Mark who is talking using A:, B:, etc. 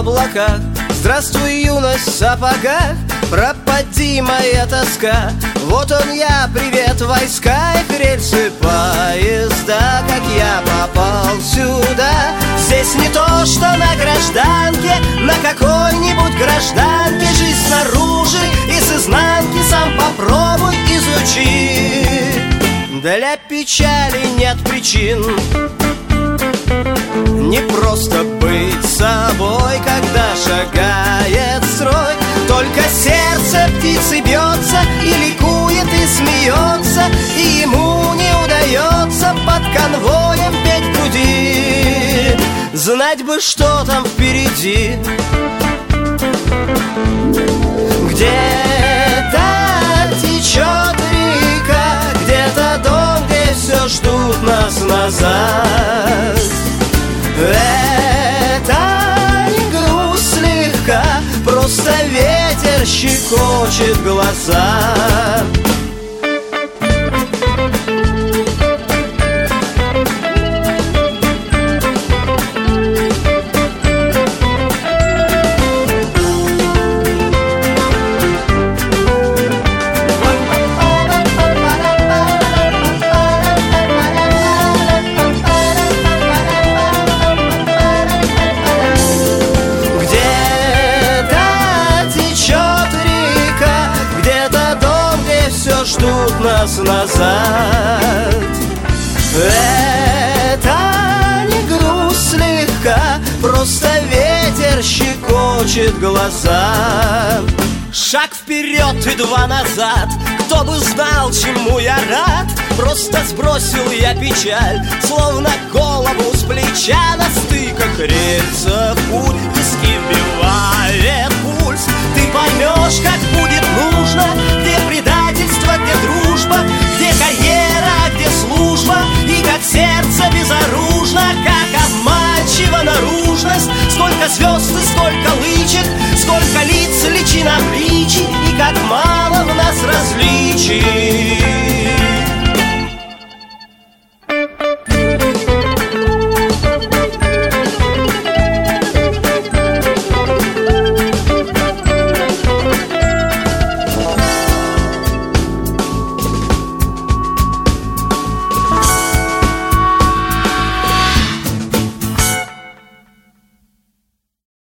A: облаках. Здравствуй, юность в сапогах, пропади моя тоска. Вот он я, привет, войска и рельсы поезда. Как я попал сюда? Здесь не то, что на гражданке, на какой-нибудь гражданке. Жизнь снаружи и с изнанки сам попробуй изучи. Для печали нет причин, не просто быть собой, когда шагает строй. Только сердце птицы бьется и ликует, и смеется, и ему не удается под конвоем петь в груди. Знать бы, что там впереди. Где-то течет река, где-то дом, где все ждут нас назад. Это не грусть слегка, просто ветер щекочет глаза. Ждут нас назад. Это не грусть слегка, просто ветер щекочет глаза. Шаг вперед и два назад, кто бы знал, чему я рад. Просто сбросил я печаль, словно голову с плеча. На стыках рельсов путь, виски вбивает пульс. Ты поймешь, как будет нужно